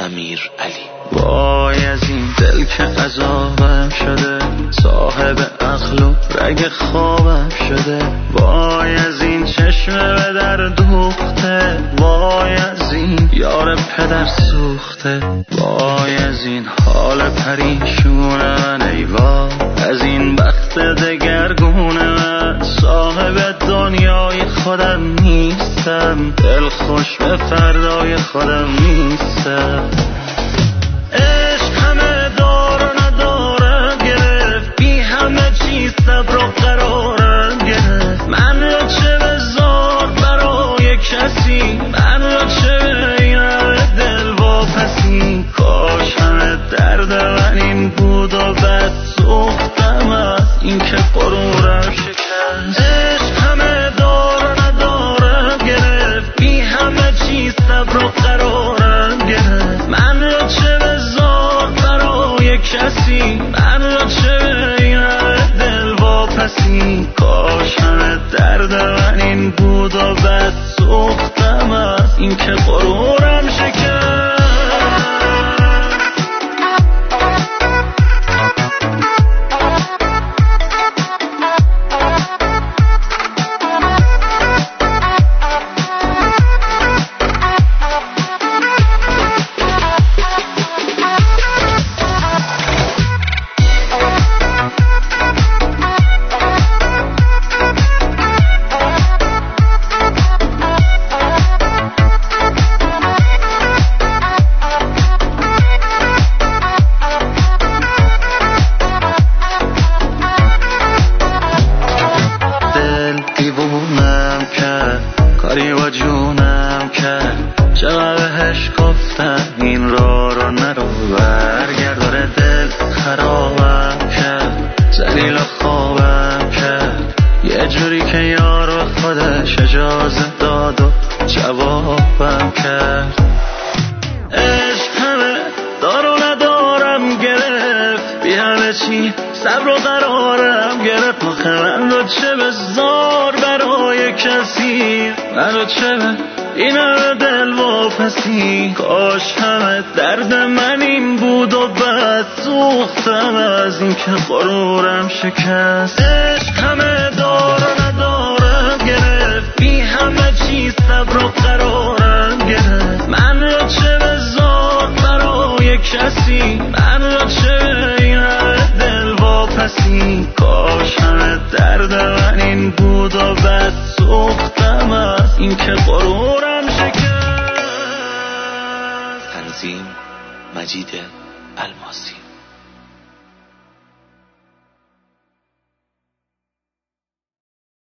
امیر علی. وای از این دل که عذابم شده، صاحب عقل و رگ خوابم شده. وای از این چشم به در دوخته، وای از این یار پدر سوخته. وای از این حال پریشون من، ای وای از این بخت دگرگون من. صاحب دنیای خودم نیستم، دل خوش به فردای خودم نیستم. عشق همه دار و ندارم گرفت، بی همه چیز صبر و قرارم گرفت. من را چه بذار برای کسی، من را چه به این همه دل واپسی. کاش همه درد من این بود و بد سوختم از این که غرورم شکست. عشق همه دار و ندارم گرفت، بی همه چیز صبر و قرارم گرفت. من را چه بذار برای کسی، من را چه به این همه دل واپسی. کاش همه درد من این بود و بد سوختم از این که غرورم شکست. کاری با جونم کرد، چقدر بهش گفتم این رو نرو، برگرداره دل خرابم کرد، ذلیل و خوابم کرد. یه جوری که یار به خودش اجازه داد و جوابم کرد. عشق همه دار و ندارم گرفت، بی همه چی صبر و قرارم گرفت. آخه من رو چه بذار برای کسی، من رو چه به این همه دل واپسی. کاش همه درد من این بود و بد سوختم از این که غرورم شکست. عشق همه دار و ندارم گرفت، بی همه چیز صبر و قرارم گرفت. من رو چه بذار برای کسی، من رو چه به این همه دل واپسی. کاش همه درد من این بود و بد سوختم از این که غرورم شکست. تنظیم مجید الماسی.